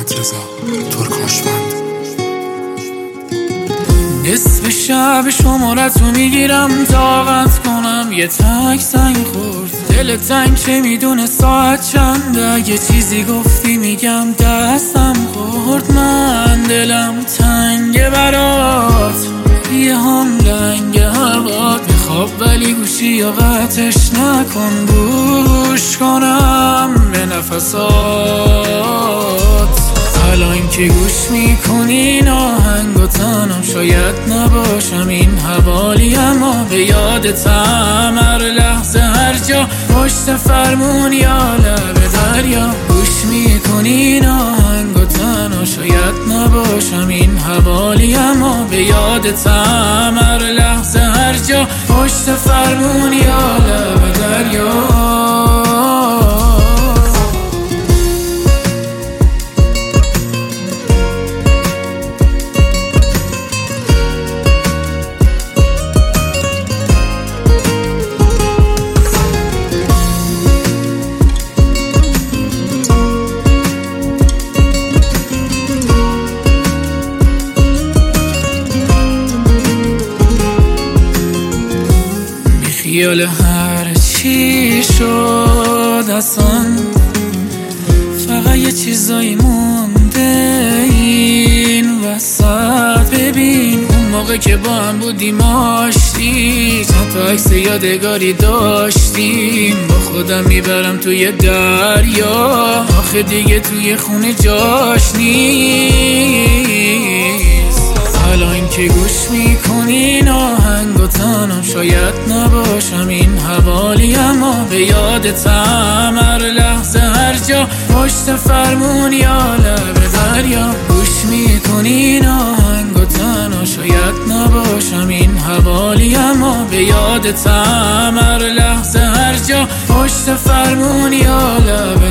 محمد رضا ترکاشمند. نصف شب شمارتو میگیرم طاقت کنم یه تک سنگ خورد. دل تنگ که میدونه ساعت چنده، اگه چیزی گفتی میگم دستم خورد. من دلم تنگه برات، یه هم لنگ هوات میخواب ولی گوشی یا قطعش نکن، گوش کنم به نفسات. الان که گوش میکنی این آهنگ و تنم شاید نباشم این حوالی، اما به یادتم هر لحظه هر جا، پشت فرمون یا لب دریا. گوش میکنی این آهنگ و تنم شاید نباشم این حوالی، اما به یادتم هر لحظه هر جا، پشت فرمون یا لب دریا. خیال هر چی شد اصلا، فقط یه چیزایی مونده این وسط. ببین اون موقع که با هم بودیم آشتی، چند تا عکس یادگاری داشتیم، با خودم میبرم توی دریا، آخه دیگه توی خونه جاش نیست. الان که گوش میکنین آهنگ و تنم شاید نباشم این حوالی، اما به یادتم هر لحظه هر جا، پشت فرمون یا لب دریا. گوش میکنین آهنگ و تنم شاید نباشم این حوالی، اما به یادتم هر لحظه هر جا، پشت فرمون یا لب